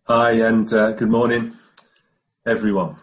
Hi, and good morning, everyone.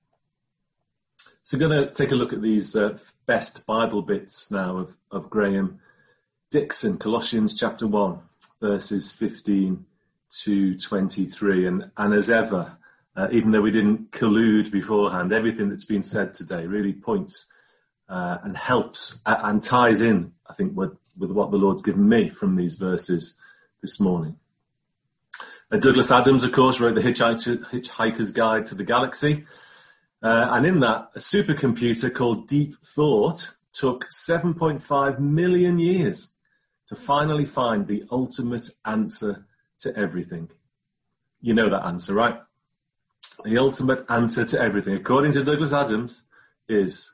So I'm going to take a look at these best Bible bits now of Graham Dixon, Colossians chapter 1, verses 15 to 23. And as ever, even though we didn't collude beforehand, everything that's been said today really points and helps and ties in, I think, with what the Lord's given me from these verses this morning. Douglas Adams, of course, wrote The Hitchhiker's Guide to the Galaxy. And in that, a supercomputer called Deep Thought took 7.5 million years to finally find the ultimate answer to everything. You know that answer, right? The ultimate answer to everything, according to Douglas Adams, is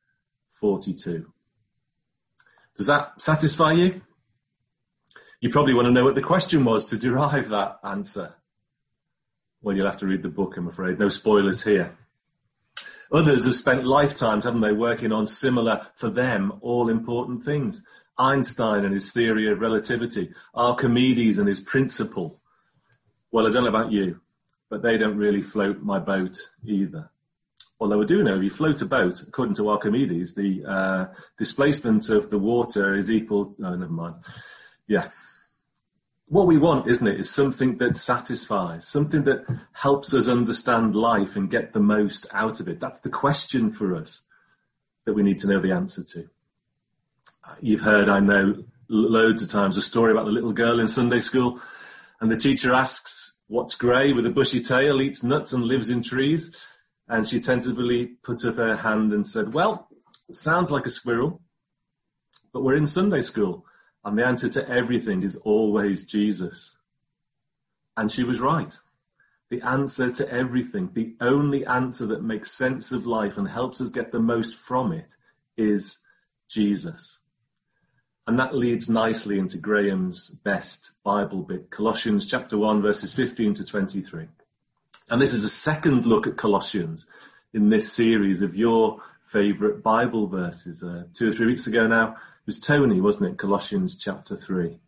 42. Does that satisfy you? You probably want to know what the question was to derive that answer. Well, you'll have to read the book, I'm afraid. No spoilers here. Others have spent lifetimes, haven't they, working on similar, for them, all-important things. Einstein and his theory of relativity, Archimedes and his principle. Well, I don't know about you, but they don't really float my boat either. Although I do know if you float a boat, according to Archimedes, the displacement of the water is equal... No, never mind. Yeah. What we want, isn't it, is something that satisfies, something that helps us understand life and get the most out of it. That's the question for us that we need to know the answer to. You've heard, I know, loads of times a story about the little girl in Sunday school, and the teacher asks, what's grey with a bushy tail, eats nuts and lives in trees? And she tentatively put up her hand and said, well, it sounds like a squirrel, but we're in Sunday school. And the answer to everything is always Jesus. And she was right. The answer to everything, the only answer that makes sense of life and helps us get the most from it, is Jesus. And that leads nicely into Graham's best Bible bit, Colossians chapter 1, verses 15 to 23. And this is a second look at Colossians in this series of your favourite Bible verses. 2 or 3 weeks ago now, it was Tony, wasn't it? Colossians chapter 3.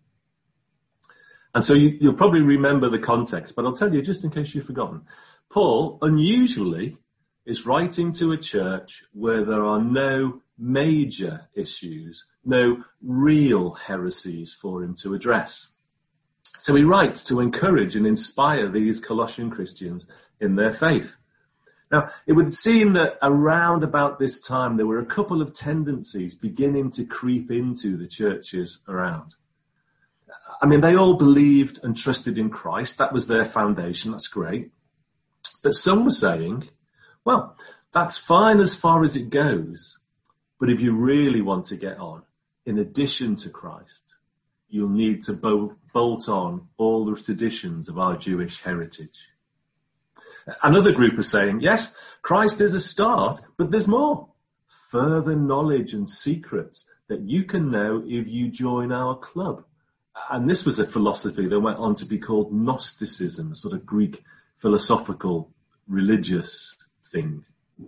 And so you'll probably remember the context, but I'll tell you just in case you've forgotten. Paul, unusually, is writing to a church where there are no major issues, no real heresies for him to address. So he writes to encourage and inspire these Colossian Christians in their faith. Now, it would seem that around about this time, there were a couple of tendencies beginning to creep into the churches around. I mean, they all believed and trusted in Christ. That was their foundation. That's great. But some were saying, well, that's fine as far as it goes. But if you really want to get on, in addition to Christ, you'll need to bolt on all the traditions of our Jewish heritage. Another group are saying, yes, Christ is a start, but there's more. Further knowledge and secrets that you can know if you join our club. And this was a philosophy that went on to be called Gnosticism, a sort of Greek philosophical religious thing.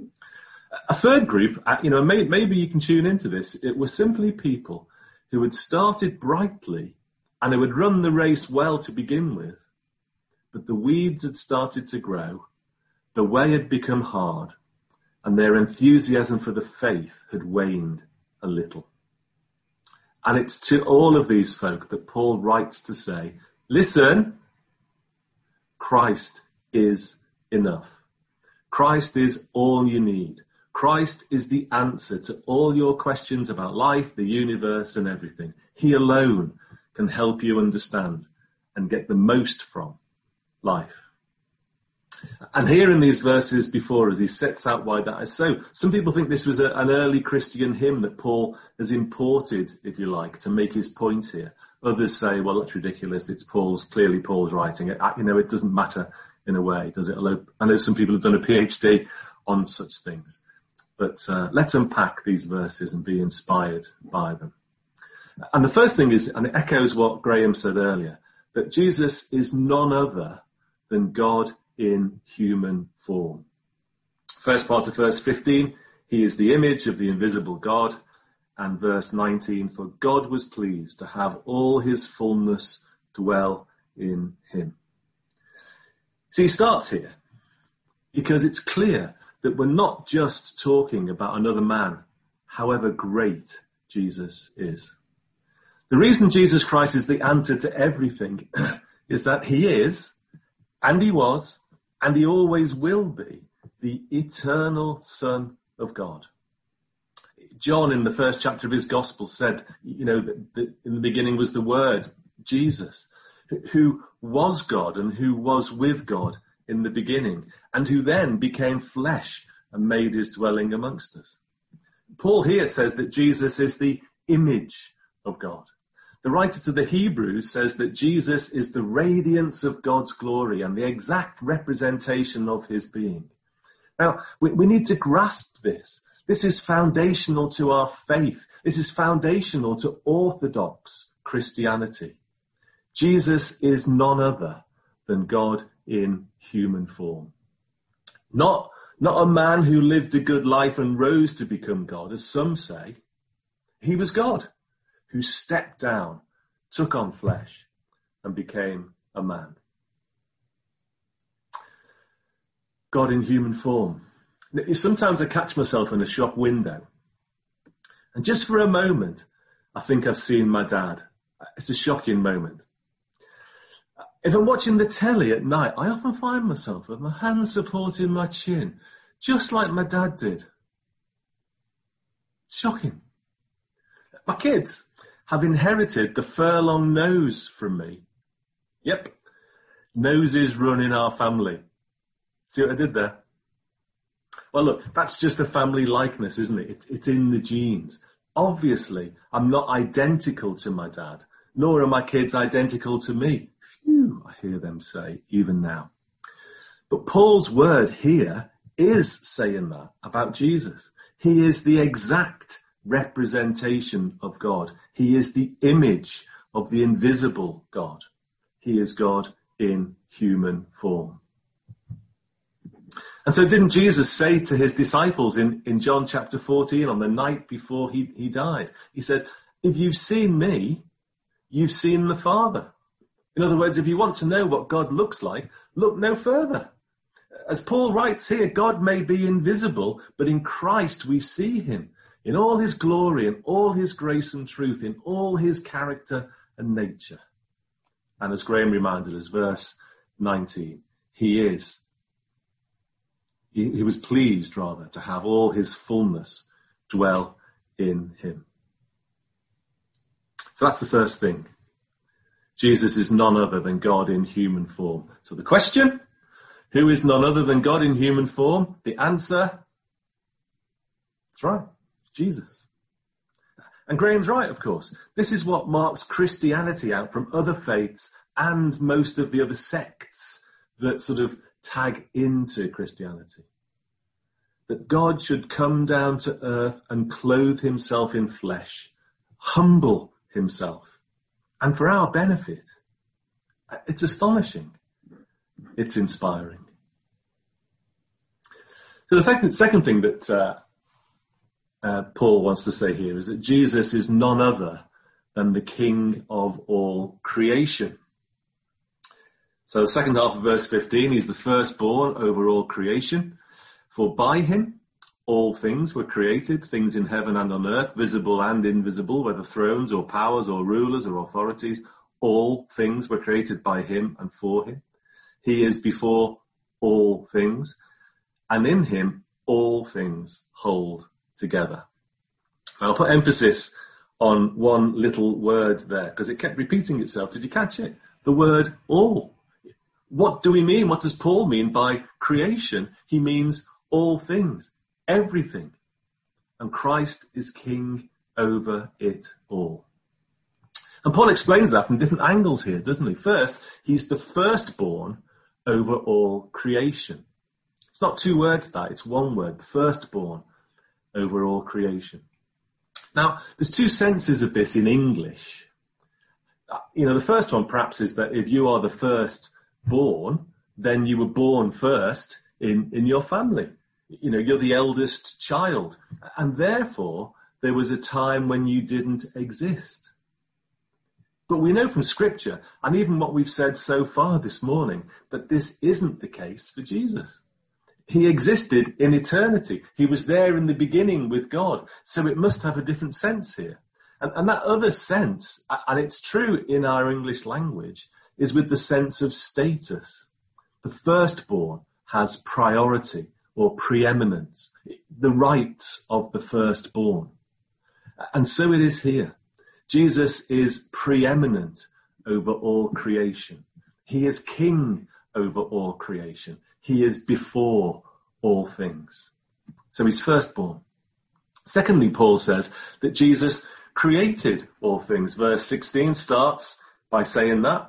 A third group, maybe you can tune into this, it were simply people who had started brightly and who had run the race well to begin with. But the weeds had started to grow, the way had become hard, and their enthusiasm for the faith had waned a little. And it's to all of these folk that Paul writes to say, listen, Christ is enough. Christ is all you need. Christ is the answer to all your questions about life, the universe, and everything. He alone can help you understand and get the most from life. And here in these verses before us, he sets out why that is so. Some people think this was an early Christian hymn that Paul has imported, if you like, to make his point here. Others say, well, that's ridiculous. It's clearly Paul's writing. It doesn't matter in a way, does it? Although I know some people have done a PhD on such things. But let's unpack these verses and be inspired by them. And the first thing is, and it echoes what Graham said earlier, that Jesus is none other than God in human form. First part of verse 15, he is the image of the invisible God. And verse 19, for God was pleased to have all his fullness dwell in him. See, he starts here because it's clear that we're not just talking about another man, however great Jesus is. The reason Jesus Christ is the answer to everything is that he is, and he was, and he always will be, the eternal Son of God. John, in the first chapter of his gospel, said, that in the beginning was the Word, Jesus, who was God and who was with God in the beginning, and who then became flesh and made his dwelling amongst us. Paul here says that Jesus is the image of God. The writer to the Hebrews says that Jesus is the radiance of God's glory and the exact representation of his being. Now, we need to grasp this. This is foundational to our faith. This is foundational to Orthodox Christianity. Jesus is none other than God in human form. Not a man who lived a good life and rose to become God, as some say. He was God who stepped down, took on flesh, and became a man. God in human form. Sometimes I catch myself in a shop window, and just for a moment, I think I've seen my dad. It's a shocking moment. If I'm watching the telly at night, I often find myself with my hands supporting my chin, just like my dad did. Shocking. My kids have inherited the furlong nose from me. Yep, noses run in our family. See what I did there? Well, look, that's just a family likeness, isn't it? It's in the genes. Obviously, I'm not identical to my dad, nor are my kids identical to me. Phew, I hear them say, even now. But Paul's word here is saying that about Jesus. He is the exact representation of God. He is the image of the invisible God. He is God in human form. And so didn't Jesus say to his disciples in John chapter 14 on the night before he died, he said, if you've seen me, you've seen the Father. In other words, if you want to know what God looks like, look no further. As Paul writes here, God may be invisible, but in Christ we see him in all his glory, in all his grace and truth, in all his character and nature. And as Graham reminded us, verse 19, he was pleased, rather, to have all his fullness dwell in him. So that's the first thing. Jesus is none other than God in human form. So the question, who is none other than God in human form? The answer, that's right, Jesus. And Graham's right, of course. This is what marks Christianity out from other faiths and most of the other sects that sort of tag into Christianity. That God should come down to earth and clothe himself in flesh, humble himself, and for our benefit. It's astonishing. It's inspiring. So the second thing that Paul wants to say here is that Jesus is none other than the King of all creation. So the second half of verse 15, he's the firstborn over all creation. For by him all things were created, things in heaven and on earth, visible and invisible, whether thrones or powers or rulers or authorities, all things were created by him and for him. He is before all things, and in him all things hold together. I'll put emphasis on one little word there, because it kept repeating itself. Did you catch it? The word all. What do we mean? What does Paul mean by creation? He means all things, everything. And Christ is king over it all. And Paul explains that from different angles here, doesn't he? First, he's the firstborn over all creation. It's not two words, that. It's one word, the firstborn over all creation. Now, there's two senses of this in English. The first one perhaps is that if you are the firstborn, then you were born first in your family. You're the eldest child. And therefore, there was a time when you didn't exist. But we know from Scripture, and even what we've said so far this morning, that this isn't the case for Jesus. He existed in eternity. He was there in the beginning with God. So it must have a different sense here. And that other sense, and it's true in our English language, is with the sense of status. The firstborn has priority or preeminence, the rights of the firstborn. And so it is here. Jesus is preeminent over all creation. He is king over all creation. He is before all things. So he's firstborn. Secondly, Paul says that Jesus created all things. Verse 16 starts by saying that.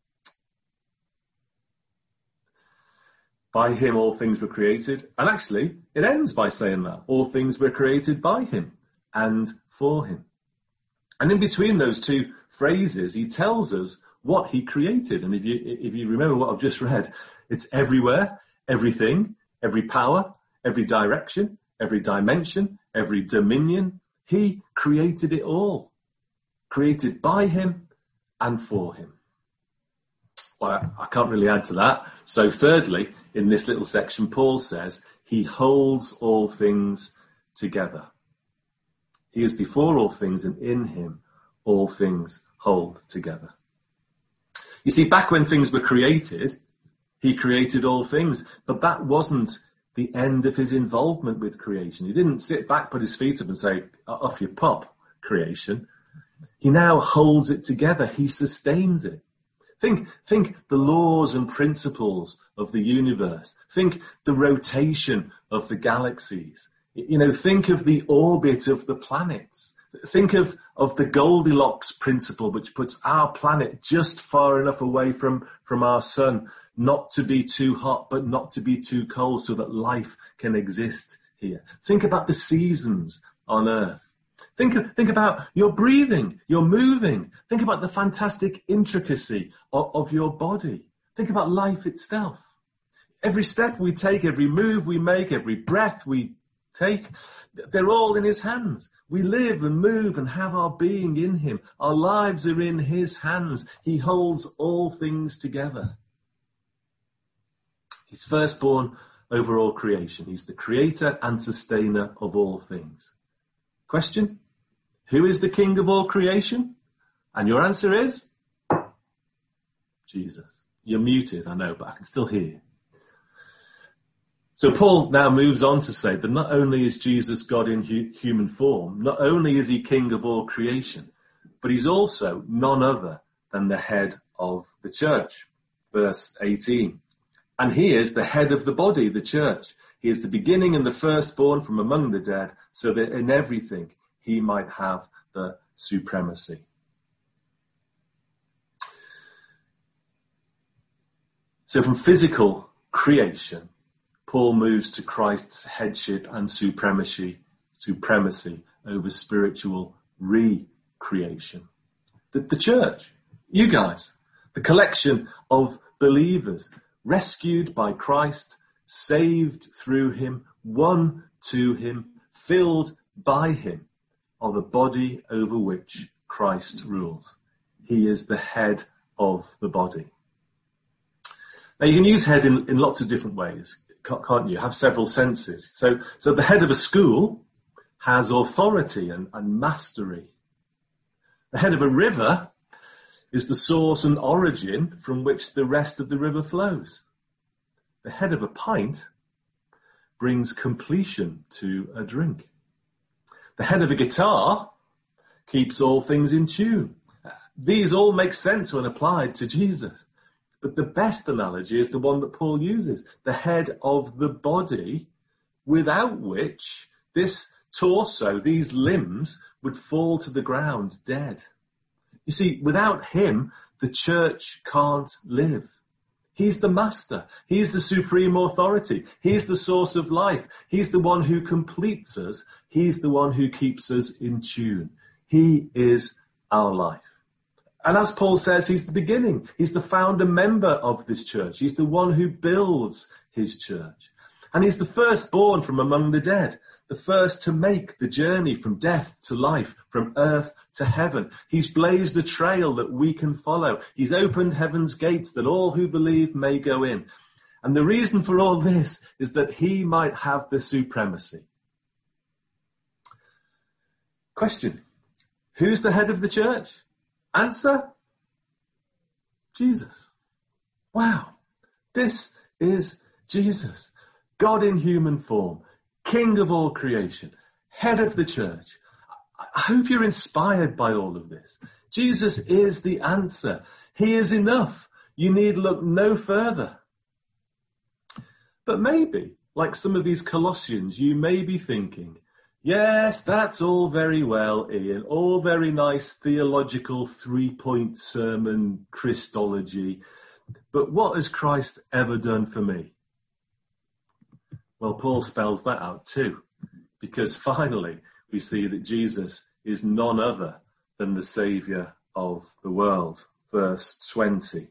By him all things were created. And actually, it ends by saying that. All things were created by him and for him. And in between those two phrases, he tells us what he created. And if you remember what I've just read, it's everywhere, everything, every power, every direction, every dimension, every dominion. He created it all, created by him and for him. Well, I can't really add to that. So thirdly, in this little section, Paul says, he holds all things together. He is before all things, and in him all things hold together. You see, back when things were created, he created all things, but that wasn't the end of his involvement with creation. He didn't sit back, put his feet up and say, off you pop, creation. He now holds it together. He sustains it. Think the laws and principles of the universe. Think the rotation of the galaxies. Think of the orbit of the planets. Think of the Goldilocks principle, which puts our planet just far enough away from our sun, not to be too hot, but not to be too cold, so that life can exist here. Think about the seasons on Earth. Think about your breathing, your moving. Think about the fantastic intricacy of your body. Think about life itself. Every step we take, every move we make, every breath we take, they're all in his hands. We live and move and have our being in him. Our lives are in his hands. He holds all things together. He's firstborn over all creation. He's the creator and sustainer of all things. Question? Who is the king of all creation? And your answer is? Jesus. You're muted, I know, but I can still hear you. So Paul now moves on to say that not only is Jesus God in human form, not only is he king of all creation, but he's also none other than the head of the church. Verse 18. And he is the head of the body, the church. He is the beginning and the firstborn from among the dead, so that in everything he might have the supremacy. So from physical creation, Paul moves to Christ's headship and supremacy over spiritual recreation. The church, you guys, the collection of believers, rescued by Christ, saved through him, won to him, filled by him, are the body over which Christ rules. He is the head of the body. Now you can use head in lots of different ways, can't you? Have several senses. So the head of a school has authority and mastery. The head of a river is the source and origin from which the rest of the river flows. The head of a pint brings completion to a drink. The head of a guitar keeps all things in tune. These all make sense when applied to Jesus. But the best analogy is the one that Paul uses, the head of the body, without which this torso, these limbs, would fall to the ground dead. You see, without him, the church can't live. He's the master. He's the supreme authority. He's the source of life. He's the one who completes us. He's the one who keeps us in tune. He is our life. And as Paul says, he's the beginning. He's the founder member of this church. He's the one who builds his church. And he's the firstborn from among the dead. the first to make the journey from death to life, from earth to heaven. He's blazed a trail that we can follow. He's opened heaven's gates that all who believe may go in. And the reason for all this is that he might have the supremacy. Question: who's the head of the church? Answer: Jesus. Wow, this is Jesus, God in human form, King of all creation, head of the church. I hope you're inspired by all of this. Jesus is the answer. He is enough. You need look no further. But maybe, like some of these Colossians, you may be thinking, yes, that's all very well, Ian, all very nice theological three-point sermon Christology, but what has Christ ever done for me? Well, Paul spells that out too, because finally we see that Jesus is none other than the Saviour of the world. Verse 20.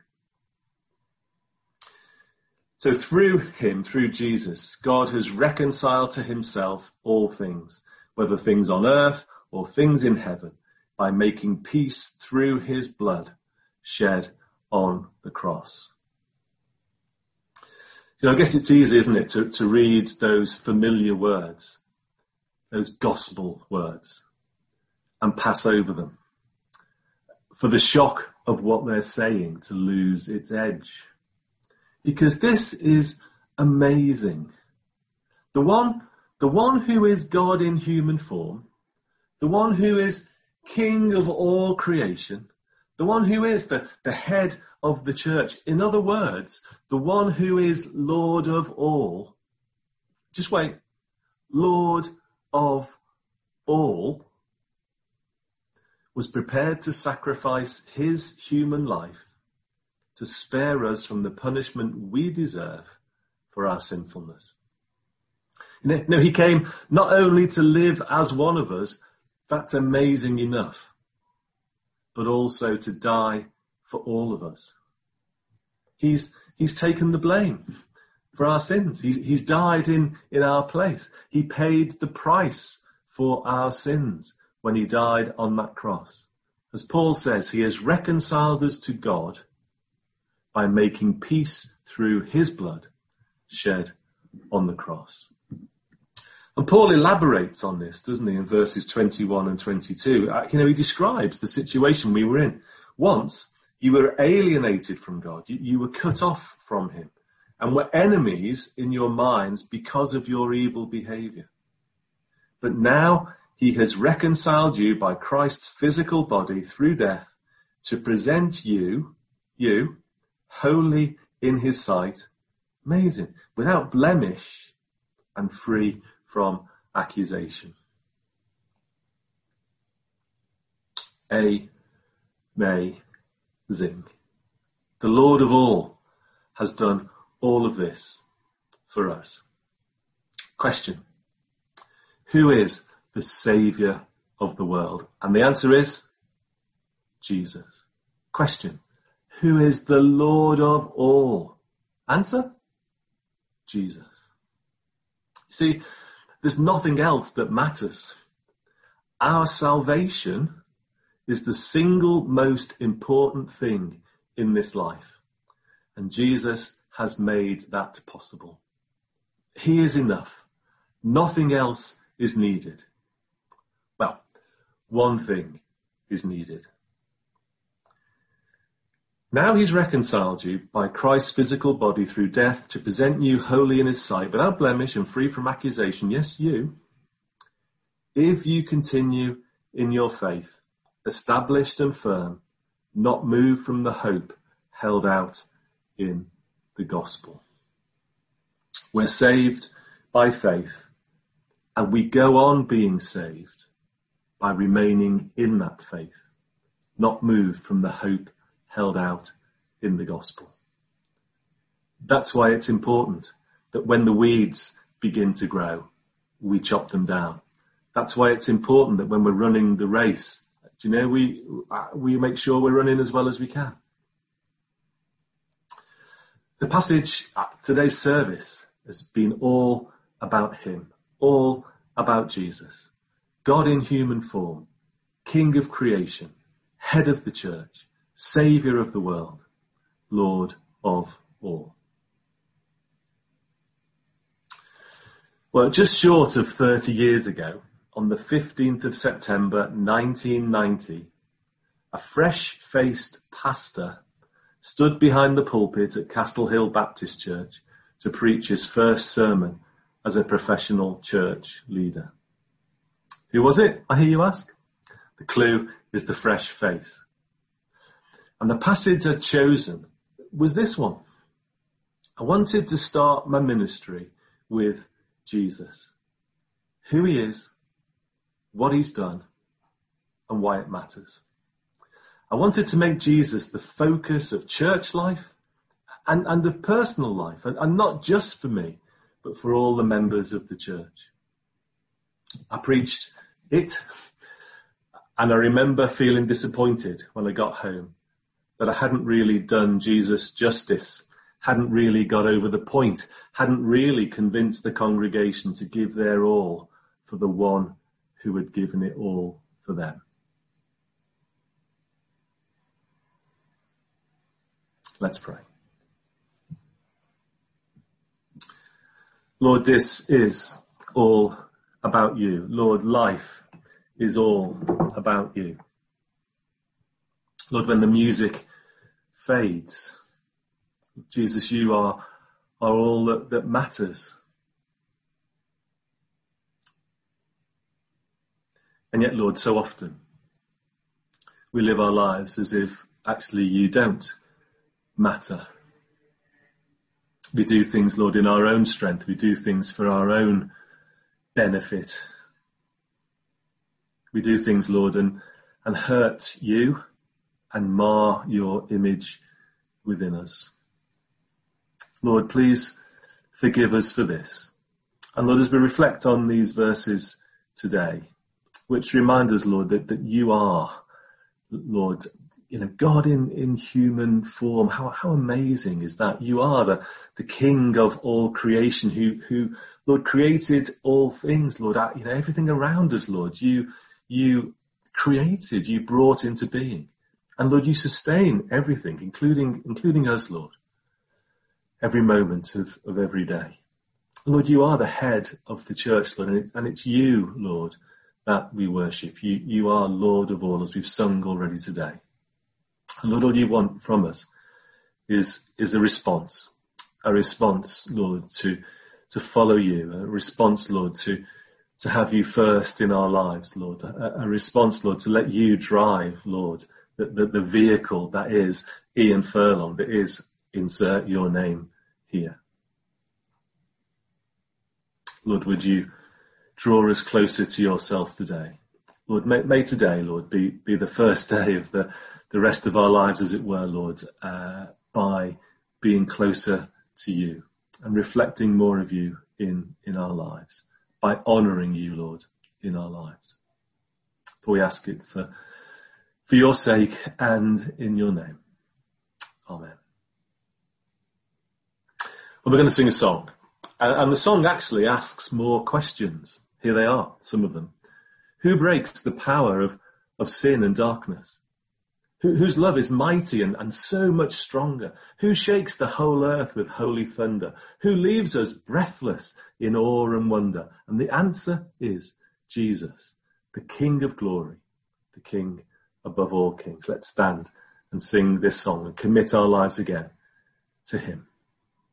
So through him, through Jesus, God has reconciled to himself all things, whether things on earth or things in heaven, by making peace through his blood shed on the cross. So I guess it's easy, isn't it, to read those familiar words, those gospel words, and pass over them, for the shock of what they're saying to lose its edge. Because this is amazing. The one who is God in human form, the one who is King of all creation, the one who is the head of the church, in other words, the one who is Lord of all, just wait, Lord of all, was prepared to sacrifice his human life to spare us from the punishment we deserve for our sinfulness. No, he came not only to live as one of us, that's amazing enough, but also to die for all of us. He's taken the blame for our sins. He's died in our place. He paid the price for our sins when he died on that cross. As Paul says, he has reconciled us to God by making peace through his blood shed on the cross. And Paul elaborates on this, doesn't he, in verses 21 and 22. He describes the situation we were in. Once, you were alienated from God. You were cut off from him and were enemies in your minds because of your evil behavior. But now he has reconciled you by Christ's physical body through death to present you, holy in his sight, amazing, without blemish and free from accusation. Amazing. The Lord of all has done all of this for us. Question: who is the Saviour of the world? And the answer is Jesus. Question: who is the Lord of all? Answer: Jesus. See, there's nothing else that matters. Our salvation is the single most important thing in this life. And Jesus has made that possible. He is enough. Nothing else is needed. Well, one thing is needed. Now he's reconciled you by Christ's physical body through death to present you holy in his sight, without blemish and free from accusation. Yes, you. If you continue in your faith, established and firm, not moved from the hope held out in the gospel. We're saved by faith, and we go on being saved by remaining in that faith, not moved from the hope held out in the gospel. That's why it's important that when the weeds begin to grow, we chop them down. That's why it's important that when we're running the race, we make sure we're running as well as we can. The passage at today's service has been all about him, all about Jesus. God in human form, King of creation, head of the church, Saviour of the world, Lord of all. Well, just short of 30 years ago, on the 15th of September 1990, a fresh-faced pastor stood behind the pulpit at Castle Hill Baptist Church to preach his first sermon as a professional church leader. Who was it, I hear you ask? The clue is the fresh face. And the passage I'd chosen was this one. I wanted to start my ministry with Jesus. Who he is, what he's done, and why it matters. I wanted to make Jesus the focus of church life and of personal life, and not just for me, but for all the members of the church. I preached it, and I remember feeling disappointed when I got home that I hadn't really done Jesus justice, hadn't really got over the point, hadn't really convinced the congregation to give their all for the one who had given it all for them. Let's pray. Lord, this is all about you. Lord, life is all about you. Lord, when the music fades, Jesus, you are all that matters. And yet, Lord, so often we live our lives as if actually you don't matter. We do things, Lord, in our own strength. We do things for our own benefit. We do things, Lord, and hurt you and mar your image within us. Lord, please forgive us for this. And Lord, as we reflect on these verses today, which remind us, Lord, that you are, Lord, God in human form. How amazing is that? You are the King of all creation who Lord, created all things, Lord, everything around us, Lord. You created, you brought into being. And Lord, you sustain everything, including us, Lord, every moment of every day. Lord, you are the head of the church, Lord, and it's you, Lord, that we worship. You are Lord of all, as we've sung already today. And Lord, all you want from us is a response, Lord, to follow you, a response, Lord, to have you first in our lives, Lord, a response, Lord, to let you drive, Lord, the vehicle that is Ian Furlong, that is, insert your name here. Lord, would you draw us closer to yourself today? Lord, may today, Lord, be the first day of the rest of our lives, as it were, Lord, by being closer to you and reflecting more of you in our lives, by honouring you, Lord, in our lives. For we ask it for your sake and in your name. Amen. Well, we're going to sing a song. And the song actually asks more questions. Here they are, some of them. Who breaks the power of sin and darkness? Whose love is mighty and so much stronger? Who shakes the whole earth with holy thunder? Who leaves us breathless in awe and wonder? And the answer is Jesus, the King of glory, the King above all kings. Let's stand and sing this song and commit our lives again to him.